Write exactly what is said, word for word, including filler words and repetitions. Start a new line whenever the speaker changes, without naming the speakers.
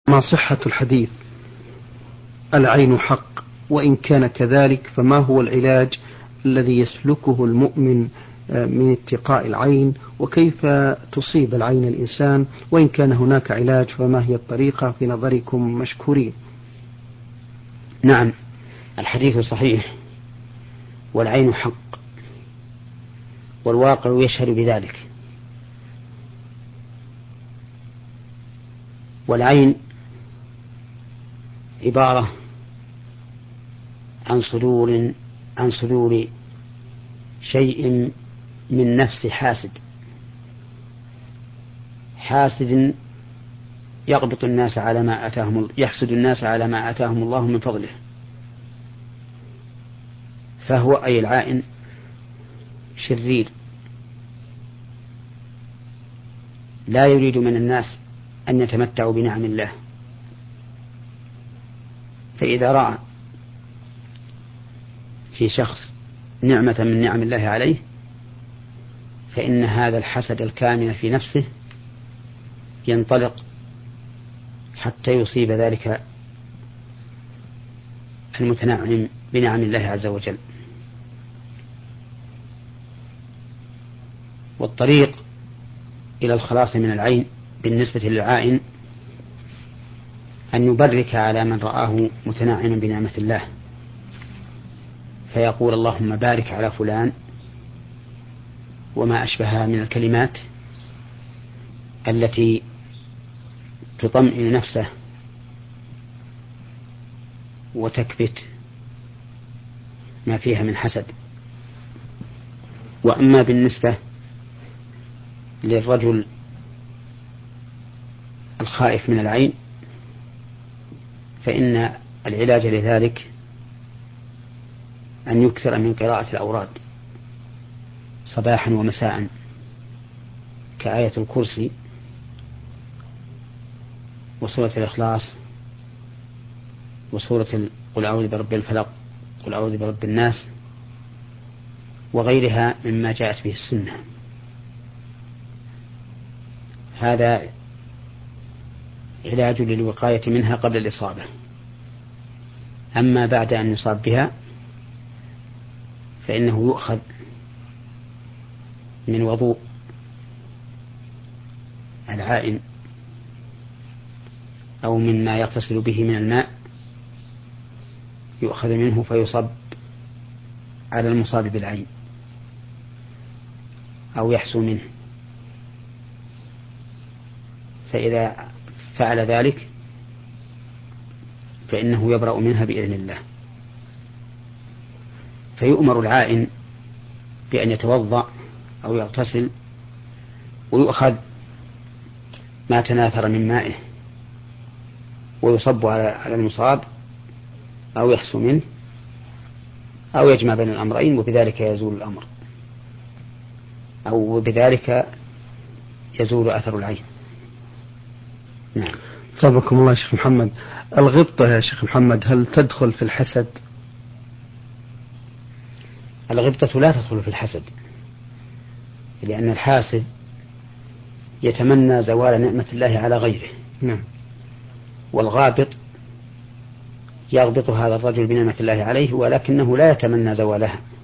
ما صحة الحديث العين حق؟ وإن كان كذلك فما هو العلاج الذي يسلكه المؤمن من اتقاء العين؟ وكيف تصيب العين الإنسان؟ وإن كان هناك علاج فما هي الطريقة في نظركم مشكورين؟
نعم، الحديث صحيح والعين حق، والواقع يشهد بذلك. والعين عبارة عن صدور عن صدور شيء من نفس حاسد حاسد يقبط الناس على ما آتاهم يحسد الناس على ما آتاهم الله من فضله. فهو أي العائن شرير لا يريد من الناس أن يتمتعوا بنعم الله، فإذا رأى في شخص نعمة من نعم الله عليه فإن هذا الحسد الكامن في نفسه ينطلق حتى يصيب ذلك المتنعم بنعم الله عز وجل. والطريق إلى الخلاص من العين بالنسبة للعائن أن يبرك على من رآه متنعما بنعمة الله، فيقول اللهم بارك على فلان، وما أشبهها من الكلمات التي تطمئن نفسه وتكبت ما فيها من حسد. وأما بالنسبة للرجل الخائف من العين فإن العلاج لذلك أن يكثر من قراءة الأوراد صباحا ومساء كآية الكرسي وسورة الإخلاص وسورة قل أعوذ برب الفلق قل أعوذ برب الناس وغيرها مما جاءت به السنة. هذا علاج للوقاية منها قبل الإصابة. أما بعد أن يصاب بها فإنه يؤخذ من وضوء العائن أو مما يغتسل به من الماء، يؤخذ منه فيصب على المصاب بالعين أو يحسو منه، فإذا فعل ذلك فإنه يبرأ منها بإذن الله. فيؤمر العائن بأن يتوضأ أو يغتسل ويؤخذ ما تناثر من مائه ويصب على المصاب أو يحسو منه أو يجمع بين الأمرين، وبذلك يزول الأمر أو بذلك يزول أثر العين. نعم.
طابكم الله يا شيخ محمد. الغبطة يا شيخ محمد هل تدخل في الحسد؟
الغبطة لا تدخل في الحسد، لأن الحاسد يتمنى زوال نعمة الله على غيره.
نعم.
والغابط يغبط هذا الرجل بنعمة الله عليه ولكنه لا يتمنى زوالها.